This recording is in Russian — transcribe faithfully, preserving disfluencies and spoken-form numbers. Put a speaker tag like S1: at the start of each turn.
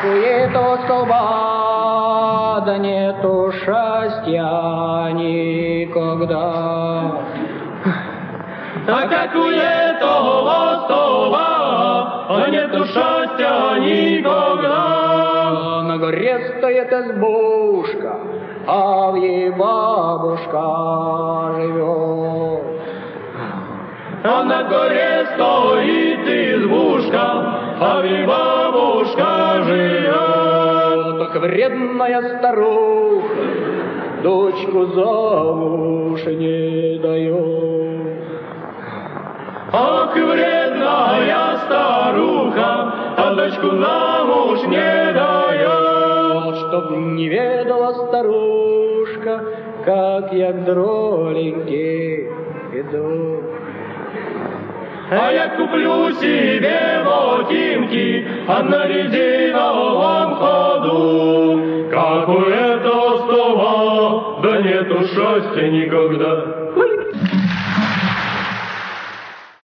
S1: какое-то столба, да нету счастья никогда.
S2: А какое-то столба, а нету счастья никогда.
S1: На горе стоит избушка, а в ней бабушка живет.
S2: А на горе стоит избушка, а в ней бабушка живет.
S1: Только вредная старуха дочку замуж не дает.
S2: Ах, вредная старуха, а дочку замуж не дает.
S1: Чтоб не ведала старушка, как я к дроленьке иду.
S2: А я куплю себе ботинки, а на резиновом ходу. Какое-то столба, да нету счастья никогда.